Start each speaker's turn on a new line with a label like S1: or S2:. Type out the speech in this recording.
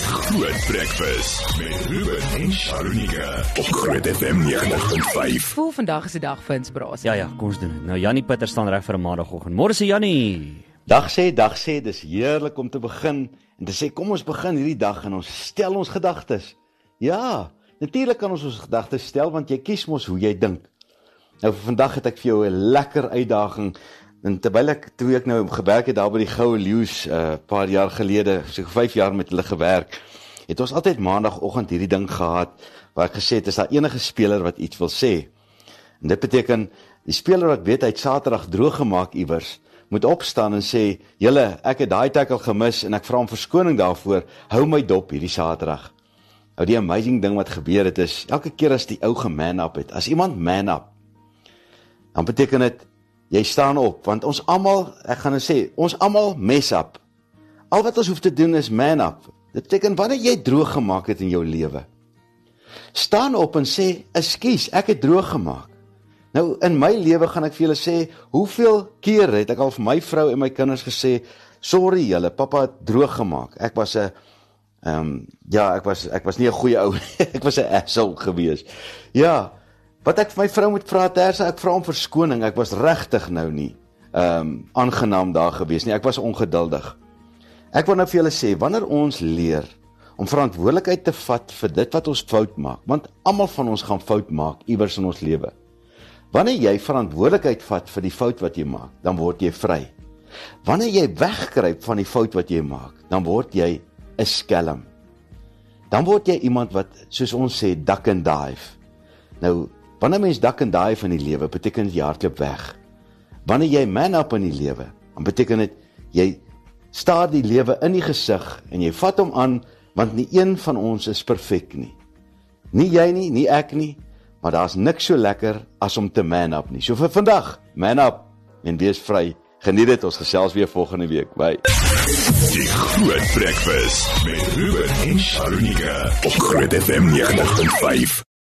S1: Groot Breakfast met Ruben en Sharonika op Groot FM 90.5.
S2: Voel vandag is die dag vir inspirasie.
S3: Ja, kom ons doen dit. Nou Jannie Pieter staan reg vir 'n maandagooggend. Môre se Jannie.
S4: Dag sê, dis heerlik om te begin en te sê kom ons begin hierdie dag en ons stel ons gedagtes. Ja, natuurlik kan ons gedagtes stel want jy kies mos hoe jy dink. Nou vir vandag het ek vir jou 'n lekker uitdaging. En terwyl toe ek nou gewerk het daar by die Goue Leeu's paar jaar gelede, so 5 jaar met hulle gewerk, het ons altyd maandagooggend hierdie ding gehad waar ek gesê het, is daar enige speler wat iets wil sê. En dit beteken, die speler wat weet hy het Saterdag droog gemaak iewers, moet opstaan en sê, julle, ek het daai tackle gemis en ek vra om verskoning daarvoor, hou my dop hierdie Saterdag. Nou die amazing ding wat gebeur het is, elke keer as die ou geman up het, as iemand man up, dan beteken dit, jy staan op, want ons almal, ek gaan sê, ons almal mess up. Al wat ons hoef te doen is man up. Dit beteken, wanneer jy droog gemaak het in jou lewe, staan op en sê, ekskuus, ek het droog gemaak. Nou, in my lewe gaan ek vir julle sê, hoeveel keer het ek al vir my vrou en my kinders gesê, sorry julle, papa het droog gemaak. Ek was ek was nie 'n goeie ou, ek was 'n asshole gewees. Ja, wat ek vir my vrou moet vra, Tersa, ek vra om verskoning, ek was regtig nou nie aangenaam daar gewees nie, ek was ongeduldig. Ek wil nou vir julle sê, wanneer ons leer om verantwoordelikheid te vat vir dit wat ons fout maak, want almal van ons gaan fout maak, iewers in ons lewe. Wanneer jy verantwoordelikheid vat vir die fout wat jy maak, dan word jy vry. Wanneer jy wegkruip van die fout wat jy maak, dan word jy 'n skelm. Dan word jy iemand wat, soos ons sê, duck and dive. Nou, wanneer mens duck and dive in die lewe, beteken dit jy hardloop weg. Wanneer jy man up in die lewe, dan beteken dit jy staar die lewe in die gesig en jy vat hom aan, want nie een van ons is perfek nie. Nie jy nie, nie ek nie, maar daar's niks so lekker as om te man up nie. So vir vandag, man up en wees vry. Geniet dit, ons gesels weer volgende week. Bye.
S1: Die Groot Breakfast met Ruben en Sharonika op Groot FM 90.5.